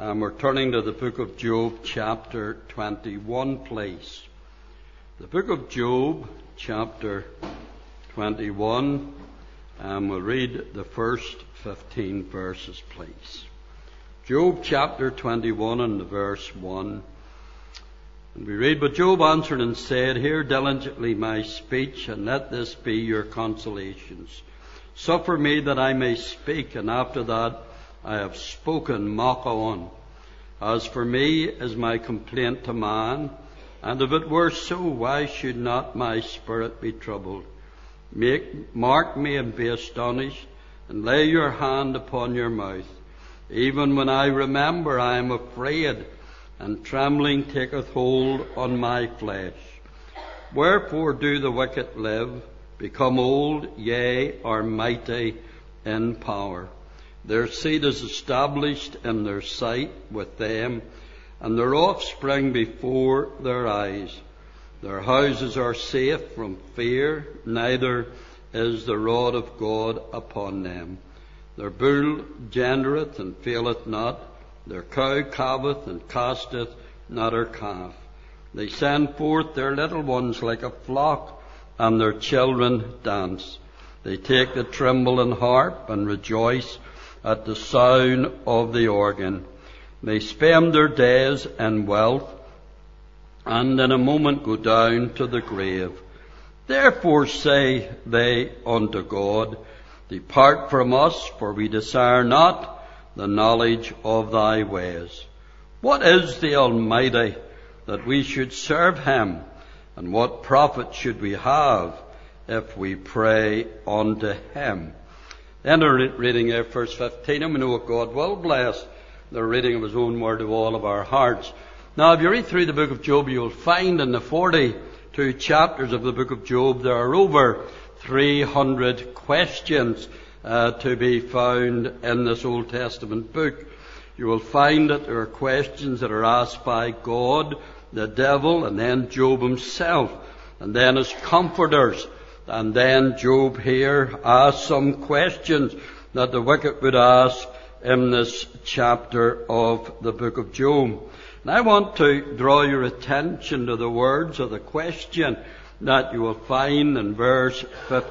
We're turning to the book of Job, chapter 21, please. The book of Job, chapter 21, and we'll read the first 15 verses, please. Job, chapter 21, and verse 1. And we read, "But Job answered and said, Hear diligently my speech, and let this be your consolations. Suffer me that I may speak, and after that I have spoken, mock on. As for me is my complaint to man, and if it were so, why should not my spirit be troubled? Mark me and be astonished, and lay your hand upon your mouth. Even when I remember, I am afraid, and trembling taketh hold on my flesh. Wherefore do the wicked live, become old, yea, are mighty in power? Their seed is established in their sight with them, and their offspring before their eyes. Their houses are safe from fear, neither is the rod of God upon them. Their bull gendereth and faileth not, their cow calveth and casteth not her calf. They send forth their little ones like a flock, and their children dance. They take the timbrel and harp, and rejoice at the sound of the organ. They spend their days in wealth, and in a moment go down to the grave. Therefore say they unto God, Depart from us, for we desire not the knowledge of thy ways. What is the Almighty, that we should serve him? And what profit should we have if we pray unto him?" Then our reading there, verse 15, and we know what God will bless the reading of his own word to all of our hearts. Now, if you read through the book of Job, you'll find in the 42 chapters of the book of Job, there are over 300 questions to be found in this Old Testament book. You will find that there are questions that are asked by God, the devil, and then Job himself, and then his comforters. And then Job here asks some questions that the wicked would ask in this chapter of the book of Job. And I want to draw your attention to the words of the question that you will find in verse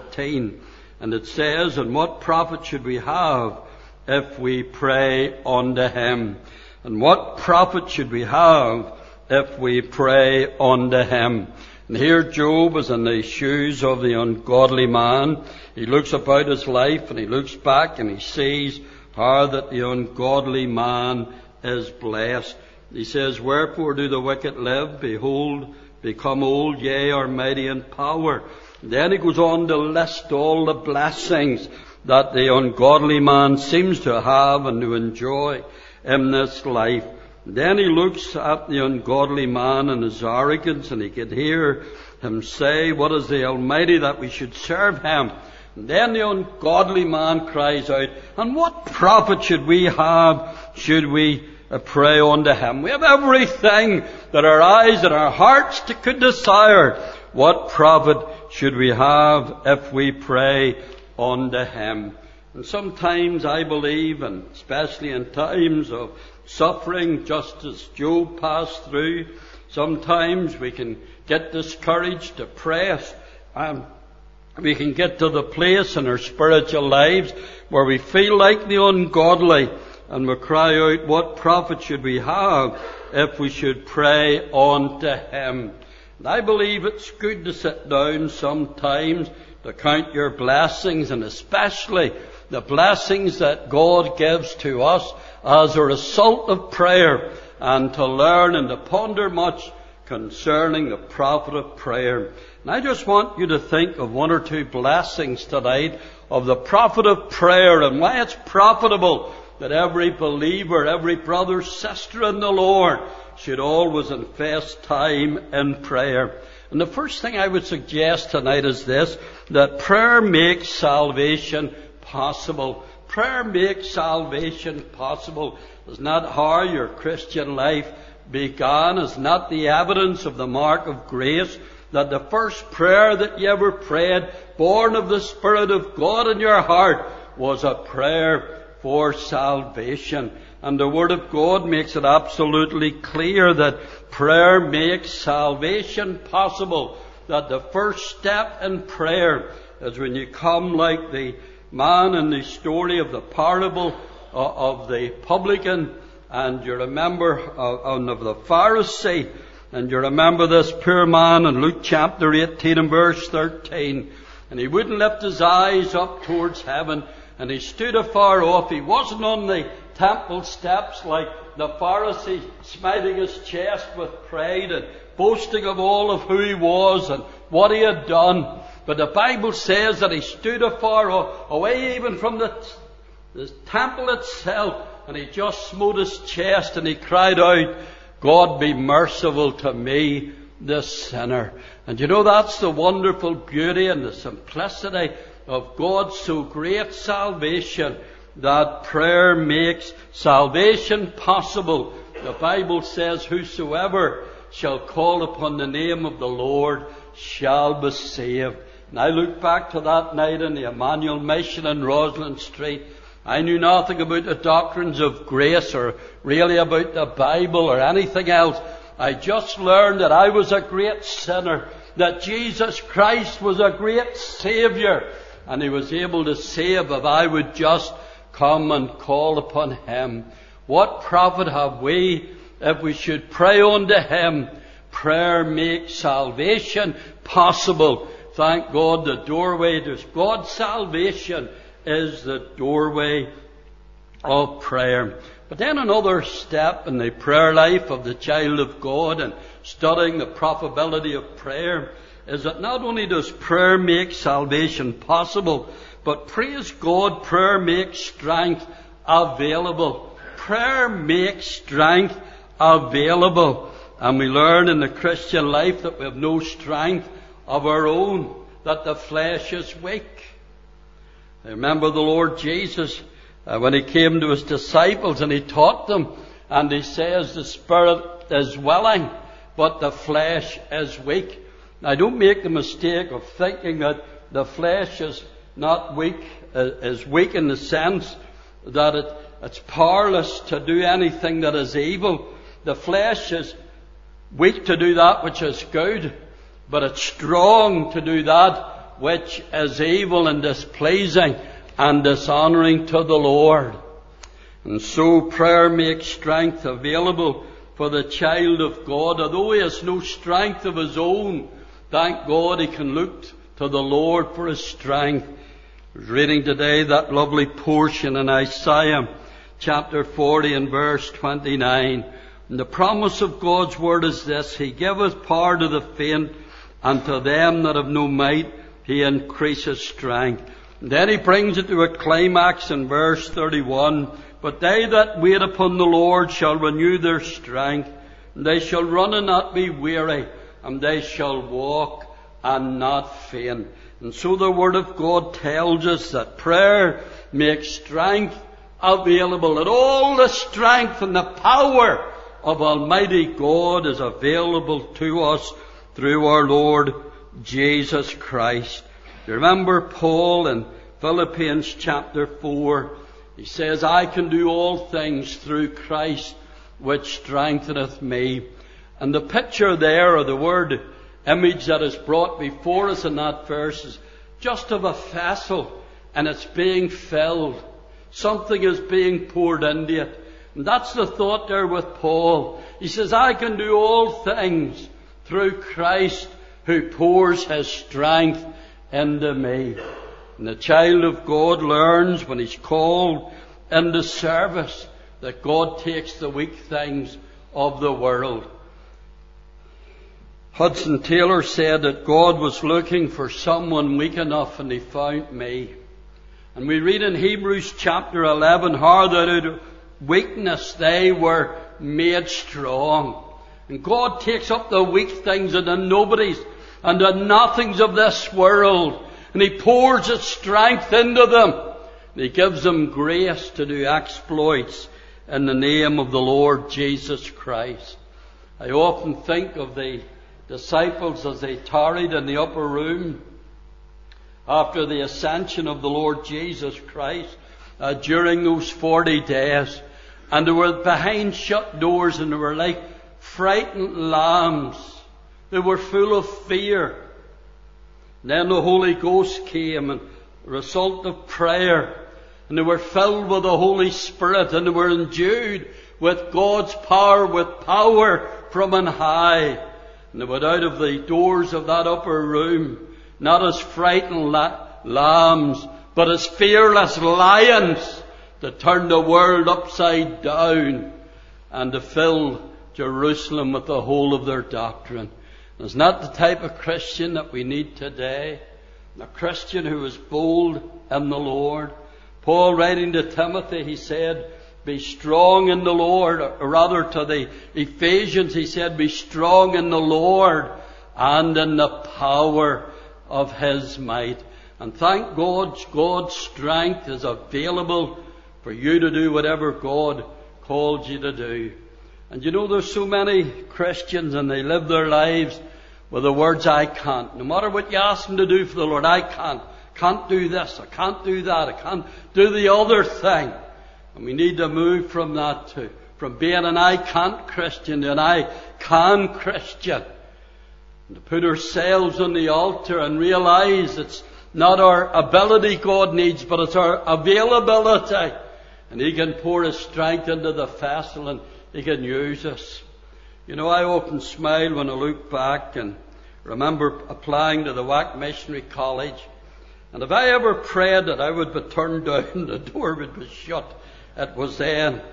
15. And it says, "And what profit should we have if we pray unto him?" And what profit should we have if we pray unto him? And here Job is in the shoes of the ungodly man. He looks about his life and he looks back and he sees how that the ungodly man is blessed. He says, "Wherefore do the wicked live? Behold, become old, yea, are mighty in power." And then he goes on to list all the blessings that the ungodly man seems to have and to enjoy in this life. Then he looks at the ungodly man and his arrogance, and he could hear him say, "What is the Almighty, that we should serve him?" And then the ungodly man cries out, "And what profit should we have, should we pray unto him? We have everything that our eyes and our hearts could desire. What profit should we have if we pray unto him?" And sometimes I believe, and especially in times of suffering, just as Job passed through, sometimes we can get discouraged, depressed, and we can get to the place in our spiritual lives where we feel like the ungodly, and we cry out, "What profit should we have if we should pray unto him?" And I believe it's good to sit down sometimes to count your blessings, and especially the blessings that God gives to us as a result of prayer, and to learn and to ponder much concerning the profit of prayer. And I just want you to think of one or two blessings tonight of the profit of prayer, and why it's profitable that every believer, every brother, sister in the Lord should always invest time in prayer. And the first thing I would suggest tonight is this, that prayer makes salvation possible. Prayer makes salvation possible. It's not how your Christian life began. It's not the evidence of the mark of grace that the first prayer that you ever prayed, born of the Spirit of God in your heart, was a prayer for salvation. And the Word of God makes it absolutely clear that prayer makes salvation possible. That the first step in prayer is when you come like the man in the story of the parable of the publican, and you remember of the Pharisee, and you remember this poor man in Luke chapter 18 and verse 13, and he wouldn't lift his eyes up towards heaven, and he stood afar off. He wasn't on the temple steps like the Pharisee, smiting his chest with pride and boasting of all of who he was and what he had done. But the Bible says that he stood afar off, away even from the temple itself, and he just smote his chest and he cried out, God be merciful to me, the sinner. And you know, that's the wonderful beauty and the simplicity of God's so great salvation, that prayer makes salvation possible. The Bible says, whosoever shall call upon the name of the Lord shall be saved. And I look back to that night in the Emmanuel Mission in Roslyn Street. I knew nothing about the doctrines of grace or really about the Bible or anything else. I just learned that I was a great sinner, that Jesus Christ was a great Saviour, and He was able to save if I would just come and call upon Him. What profit have we if we should pray unto Him? Prayer makes salvation possible. Thank God, the doorway to God's salvation is the doorway of prayer. But then another step in the prayer life of the child of God and studying the profitability of prayer is that not only does prayer make salvation possible, but praise God, prayer makes strength available. Prayer makes strength available. And we learn in the Christian life that we have no strength of our own, that the flesh is weak. I remember the Lord Jesus when He came to His disciples and He taught them, and He says the Spirit is willing, but the flesh is weak. Now, don't make the mistake of thinking that the flesh is not weak, is weak in the sense that it's powerless to do anything that is evil. The flesh is weak to do that which is good, but it's strong to do that which is evil and displeasing and dishonouring to the Lord. And so prayer makes strength available for the child of God. Although he has no strength of his own, thank God he can look to the Lord for his strength. I was reading today that lovely portion in Isaiah chapter 40 and verse 29. And the promise of God's word is this: He giveth power to the faint, and to them that have no might He increases strength. And then He brings it to a climax in verse 31. But they that wait upon the Lord shall renew their strength, and they shall run and not be weary, and they shall walk and not faint. And so the Word of God tells us that prayer makes strength available, that all the strength and the power of Almighty God is available to us through our Lord Jesus Christ. You remember Paul in Philippians chapter 4. He says, I can do all things through Christ which strengtheneth me. And the picture there, or the word image that is brought before us in that verse, is just of a vessel, and it's being filled. Something is being poured into it. And that's the thought there with Paul. He says, I can do all things through Christ who pours His strength into me. And the child of God learns when he's called into service that God takes the weak things of the world. Hudson Taylor said that God was looking for someone weak enough, and He found me. And we read in Hebrews chapter 11 how that out of weakness they were made strong. And God takes up the weak things and the nobodies and the nothings of this world, and He pours His strength into them. And He gives them grace to do exploits in the name of the Lord Jesus Christ. I often think of the disciples as they tarried in the upper room after the ascension of the Lord Jesus Christ during those 40 days. And they were behind shut doors, and they were like frightened lambs. They were full of fear. Then the Holy Ghost came, and a result of prayer, and they were filled with the Holy Spirit, and they were endued with God's power, with power from on high. And they went out of the doors of that upper room, not as frightened lambs, but as fearless lions to turn the world upside down and to fill Jerusalem with the whole of their doctrine. It's not the type of Christian that we need today. A Christian who is bold in the Lord. Paul, writing to Timothy, he said, be strong in the Lord. Or rather, to the Ephesians, he said, be strong in the Lord and in the power of His might. And thank God, God's strength is available for you to do whatever God called you to do. And you know, there's so many Christians, and they live their lives with the words, I can't. No matter what you ask them to do for the Lord, I can't. Can't do this, I can't do that, I can't do the other thing. And we need to move from that from being an I can't Christian to an I can Christian. And to put ourselves on the altar and realize it's not our ability God needs, but it's our availability. And He can pour His strength into the vessel, and He can use us. You know, I often smile when I look back and remember applying to the WAC Missionary College. And if I ever prayed that I would be turned down, the door would be shut, it was then.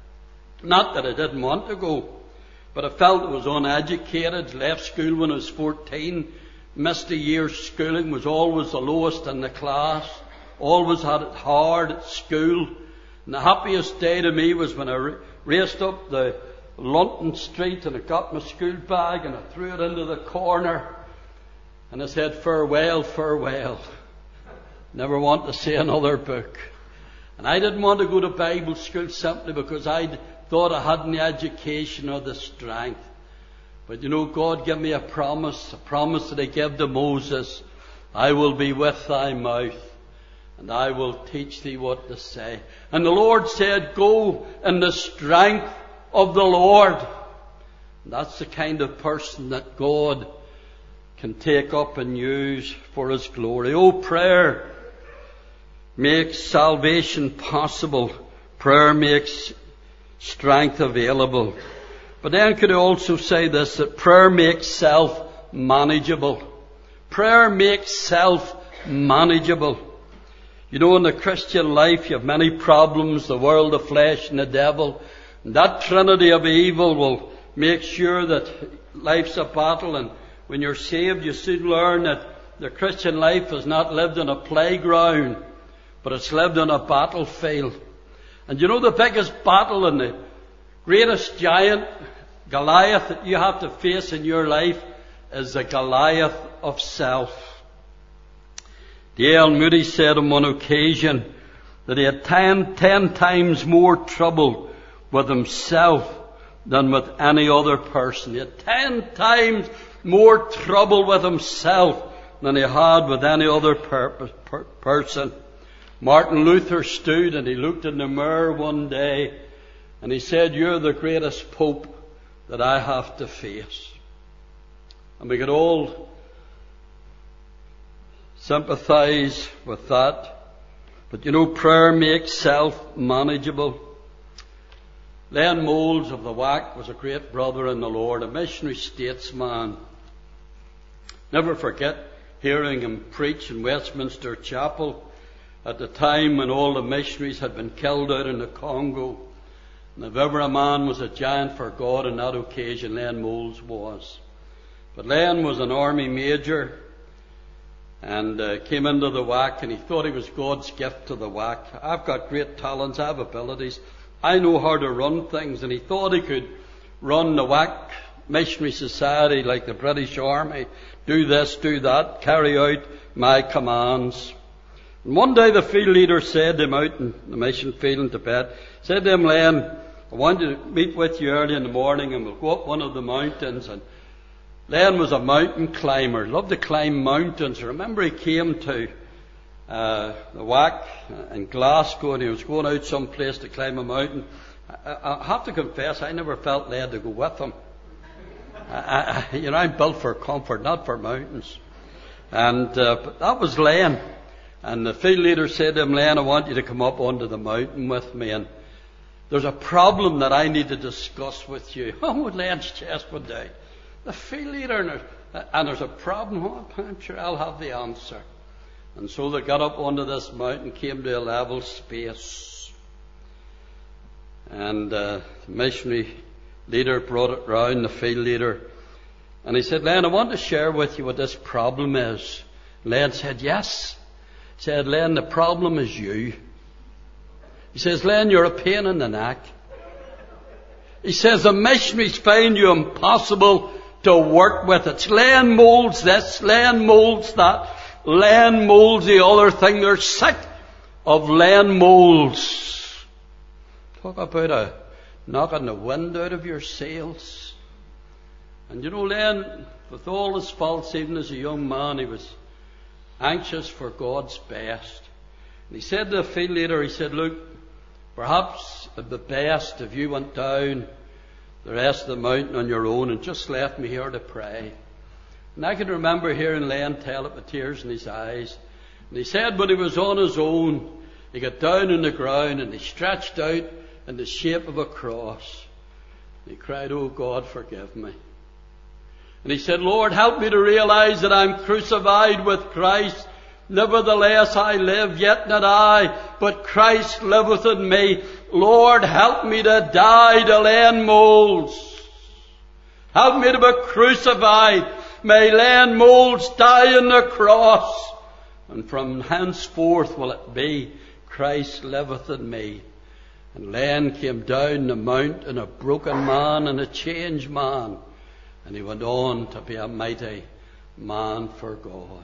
Not that I didn't want to go, but I felt I was uneducated, left school when I was 14, missed a year's schooling, was always the lowest in the class, always had it hard at school. And the happiest day to me was when I raced up the London Street and I got my school bag and I threw it into the corner and I said, farewell, farewell. Never want to see another book. And I didn't want to go to Bible school simply because I thought I hadn't the education or the strength. But you know, God gave me a promise that He gave to Moses. I will be with thy mouth, and I will teach thee what to say. And the Lord said, go in the strength of the Lord. And that's the kind of person that God can take up and use for His glory. Oh, prayer makes salvation possible. Prayer makes strength available. But then could I also say this, that prayer makes self manageable. Prayer makes self manageable. You know, in the Christian life you have many problems, the world, the flesh and the devil. And that trinity of evil will make sure that life's a battle. And when you're saved, you soon learn that the Christian life is not lived on a playground, but it's lived on a battlefield. And you know, the biggest battle and the greatest giant, Goliath, that you have to face in your life is the Goliath of self. D.L. Moody said on one occasion that he had 10 times more trouble with himself than with any other person. He had 10 times more trouble with himself than he had with any other person. Martin Luther stood and he looked in the mirror one day and he said, you're the greatest pope that I have to face. And we could all sympathize with that. But you know, prayer makes self manageable. Len Moles of the WAC was a great brother in the Lord, a missionary statesman. Never forget hearing him preach in Westminster Chapel at the time when all the missionaries had been killed out in the Congo. And if ever a man was a giant for God on that occasion, Len Moles was. But Len was an army major and came into the WAC, and he thought he was God's gift to the WAC. I've got great talents, I have abilities, I know how to run things. And he thought he could run the WAC Missionary Society like the British Army, do this, do that, carry out my commands. And one day the field leader said to him out in the mission field in Tibet, said to him, Len, I want to meet with you early in the morning and we'll go up one of the mountains. And Len was a mountain climber, loved to climb mountains. I remember he came to the WAC in Glasgow and he was going out someplace to climb a mountain. I have to confess, I never felt led to go with him. I'm built for comfort, not for mountains. And but that was Len. And the field leader said to him, Len, I want you to come up onto the mountain with me. And there's a problem that I need to discuss with you. Oh, Len's chest went down. The field leader, and there's a problem. Oh, I'm sure I'll have the answer. And so they got up onto this mountain, came to a level space. And the missionary leader brought it round, the field leader. And he said, Len, I want to share with you what this problem is. Len said, yes. He said, Len, the problem is you. He says, Len, you're a pain in the neck. He says, the missionaries find you impossible to work with. It's Len molds this, Len molds that, Len molds the other thing. They're sick of Len molds. Talk about knocking the wind out of your sails. And Len, with all his faults, even as a young man, he was anxious for God's best. And he said to the field leader, he said, look, perhaps it would be best if you went down the rest of the mountain on your own and just left me here to pray. And I can remember hearing Len tell it with tears in his eyes. And he said when he was on his own, he got down on the ground and he stretched out in the shape of a cross. And he cried, oh God, forgive me. And he said, Lord, help me to realize that I'm crucified with Christ. Nevertheless I live, yet not I, but Christ liveth in me. Lord, help me to die to Len molds. Help me to be crucified. May Len molds die on the cross. And from henceforth will it be, Christ liveth in me. And Len came down the mountain a broken man and a changed man. And he went on to be a mighty man for God.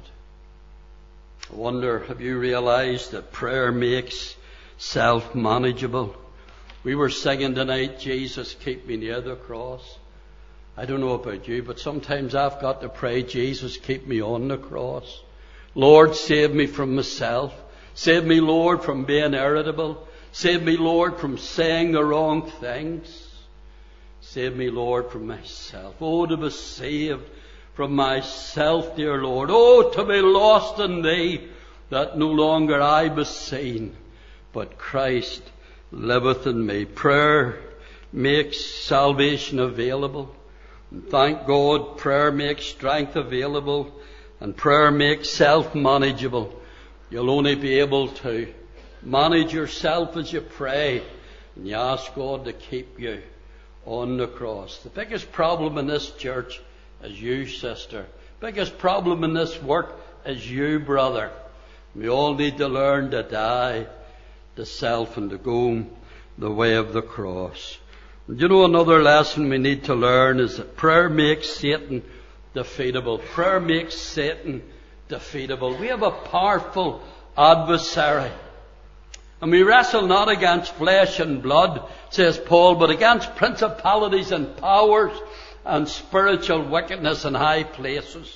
I wonder, have you realized that prayer makes self-manageable? We were singing tonight, Jesus, keep me near the cross. I don't know about you, but sometimes I've got to pray, Jesus, keep me on the cross. Lord, save me from myself. Save me, Lord, from being irritable. Save me, Lord, from saying the wrong things. Save me, Lord, from myself. Oh, to be saved from myself, dear Lord. Oh, to be lost in Thee, that no longer I be seen, but Christ liveth in me. Prayer makes salvation available. And thank God, prayer makes strength available. And prayer makes self-manageable. You'll only be able to manage yourself as you pray. And you ask God to keep you on the cross. The biggest problem in this church is you, sister. Biggest problem in this work is you, brother. We all need to learn to die to self and to go the way of the cross. And another lesson we need to learn is that prayer makes Satan defeatable. Prayer makes Satan defeatable. We have a powerful adversary. And we wrestle not against flesh and blood, says Paul, but against principalities and powers and spiritual wickedness in high places.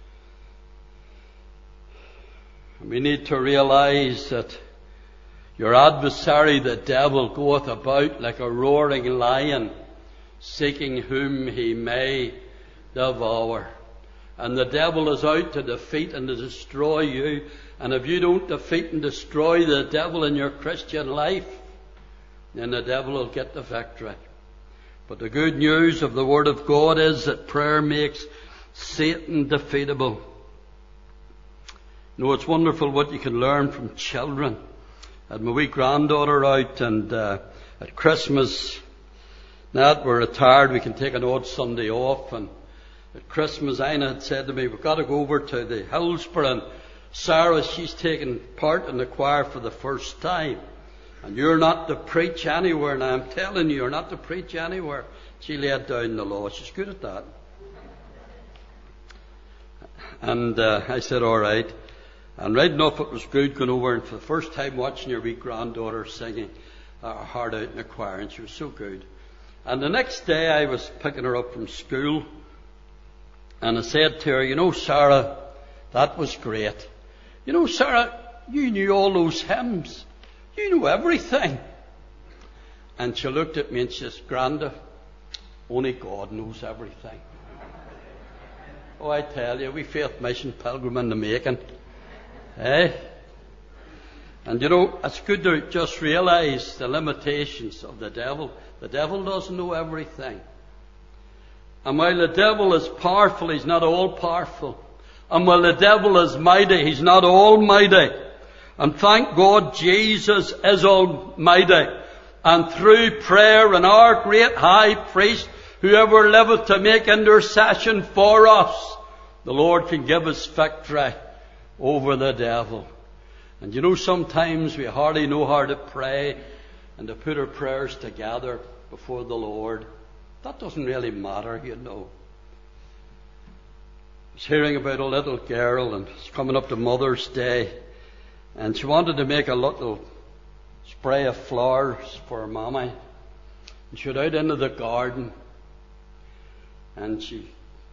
And we need to realize that your adversary, the devil, goeth about like a roaring lion, seeking whom he may devour. And the devil is out to defeat and to destroy you. And if you don't defeat and destroy the devil in your Christian life, then the devil will get the victory. But the good news of the Word of God is that prayer makes Satan defeatable. It's wonderful what you can learn from children. I had my wee granddaughter out, and at Christmas, now that we're retired, we can take an odd Sunday off. And at Christmas, Ina had said to me, we've got to go over to the Hillsborough, and Sarah, she's taking part in the choir for the first time. And you're not to preach anywhere. And I'm telling you, you're not to preach anywhere. She laid down the law. She's good at that. And I said, all right. And right enough, it was good going over and for the first time watching your wee granddaughter singing her heart out in the choir. And she was so good. And the next day, I was picking her up from school. And I said to her, Sarah, that was great. Sarah, you knew all those hymns. You knew everything. And she looked at me and she says, Granda, only God knows everything. Oh, I tell you, we Faith Mission pilgrim in the making. Eh? And you know, it's good to just realize the limitations of the devil. The devil doesn't know everything. And while the devil is powerful, he's not all powerful. And while the devil is mighty, he's not almighty. And thank God Jesus is almighty. And through prayer and our great high priest, whoever liveth to make intercession for us, the Lord can give us victory over the devil. And you know, sometimes we hardly know how to pray and to put our prayers together before the Lord. That doesn't really matter, you know. I was hearing about a little girl, and it's coming up to Mother's Day, and she wanted to make a little spray of flowers for her mommy. And she went out into the garden, and she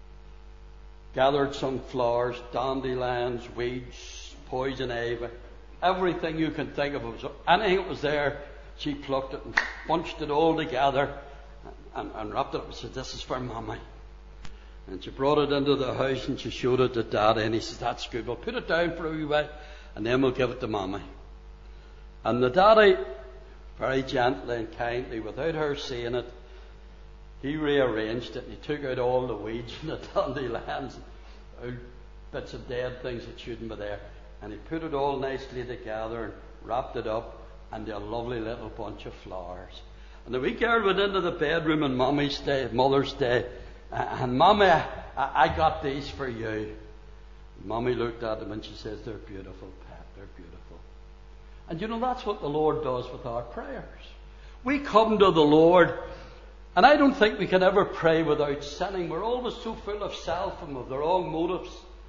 gathered some flowers, dandelions, weeds, poison ivy, everything you can think of. Anything that was there, she plucked it and bunched it all together and wrapped it up and said, this is for Mommy. And she brought it into the house and she showed it to Daddy, and he says, that's good, we'll put it down for a wee while and then we'll give it to Mommy. And the Daddy, very gently and kindly, without her seeing it, he rearranged it and he took out all the weeds and the dandelions, out bits of dead things that shouldn't be there, and he put it all nicely together and wrapped it up into a lovely little bunch of flowers. And the wee girl went into the bedroom on Mother's Day, and Mommy, I got these for you. Mommy looked at them and she says, they're beautiful, Pat, they're beautiful. And you know, that's what the Lord does with our prayers. We come to the Lord, and I don't think we can ever pray without sinning. We're always so full of self and of the wrong motives.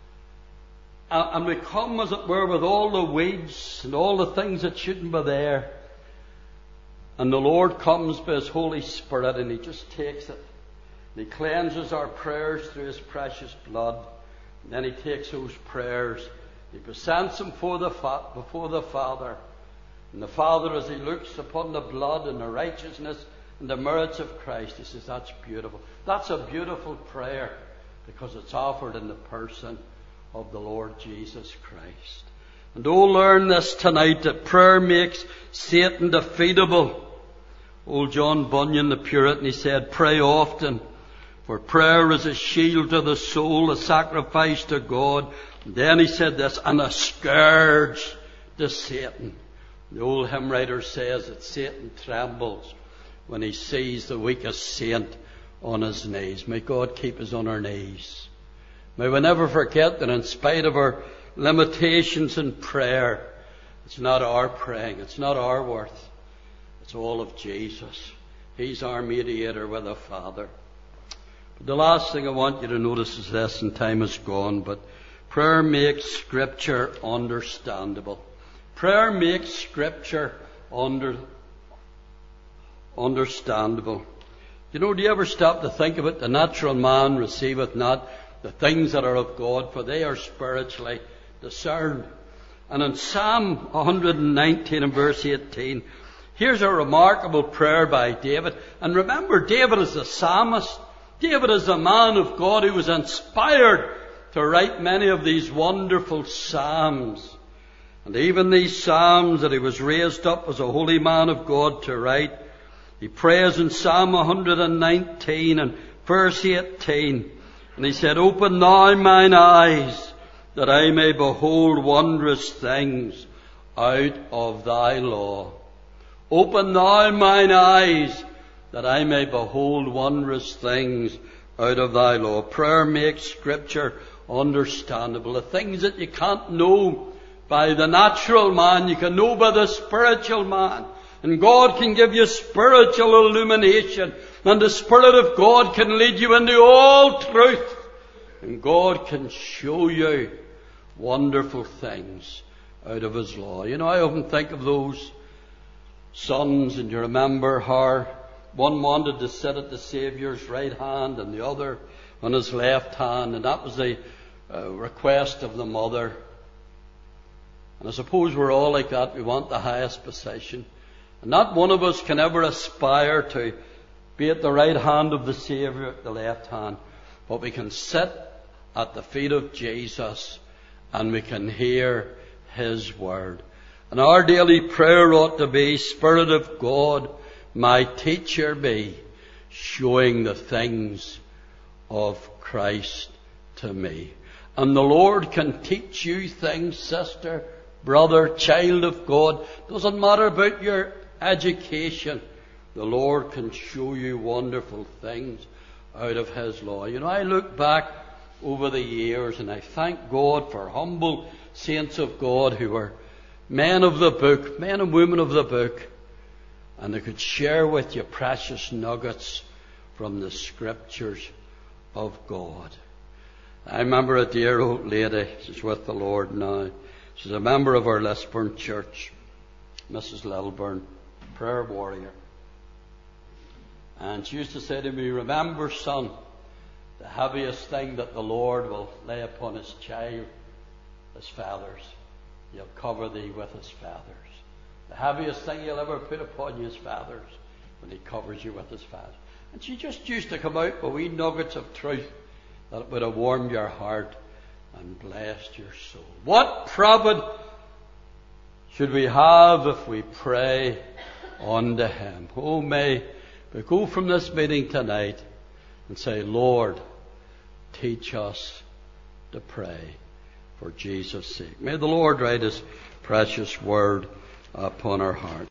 And we come, as it were, with all the weeds and all the things that shouldn't be there. And the Lord comes by His Holy Spirit and He just takes it. And He cleanses our prayers through His precious blood. And then He takes those prayers, He presents them before the Father. And the Father, as He looks upon the blood and the righteousness and the merits of Christ, He says, that's beautiful. That's a beautiful prayer because it's offered in the person of the Lord Jesus Christ. And oh, learn this tonight, that prayer makes Satan defeatable. Old John Bunyan, the Puritan, he said, pray often, for prayer is a shield to the soul, a sacrifice to God. And then he said this, and a scourge to Satan. The old hymn writer says that Satan trembles when he sees the weakest saint on his knees. May God keep us on our knees. May we never forget that in spite of our limitations in prayer, it's not our praying, it's not our worth, it's all of Jesus. He's our mediator with the Father. But the last thing I want you to notice is this, and time is gone, but prayer makes Scripture understandable. Prayer makes Scripture understandable. You know, do you ever stop to think of it? The natural man receiveth not the things that are of God, for they are spiritually discerned. And in Psalm 119 and verse 18, here's a remarkable prayer by David. And remember, David is a psalmist. David is a man of God who was inspired to write many of these wonderful psalms. And even these psalms that he was raised up as a holy man of God to write, he prays in Psalm 119 and verse 18, and he said, open now mine eyes, that I may behold wondrous things out of thy law. Open thou mine eyes, that I may behold wondrous things out of thy law. Prayer makes Scripture understandable. The things that you can't know by the natural man, you can know by the spiritual man. And God can give you spiritual illumination. And the Spirit of God can lead you into all truth. And God can show you wonderful things out of His law. You know, I often think of those sons, and you remember how one wanted to sit at the Saviour's right hand and the other on His left hand. And that was the request of the mother. And I suppose we're all like that. We want the highest position. And not one of us can ever aspire to be at the right hand of the Saviour, at the left hand. But we can sit at the feet of Jesus and we can hear His word. And our daily prayer ought to be, Spirit of God, my teacher be, showing the things of Christ to me. And the Lord can teach you things, sister, brother, child of God. Doesn't matter about your education. The Lord can show you wonderful things out of His law. You know, I look back over the years and I thank God for humble saints of God who were men of the book, men and women of the book, and they could share with you precious nuggets from the Scriptures of God. I remember a dear old lady, she's with the Lord now. She's a member of our Lisburn church, Mrs. Littleburn, prayer warrior. And she used to say to me, remember, son, the heaviest thing that the Lord will lay upon His child is feathers. He'll cover thee with His feathers. The heaviest thing He'll ever put upon you is feathers, when He covers you with His feathers. And she just used to come out with wee nuggets of truth that would have warmed your heart and blessed your soul. What profit should we have if we pray unto Him? Oh, may we go from this meeting tonight and say, Lord, teach us to pray for Jesus' sake. May the Lord write His precious word upon our hearts.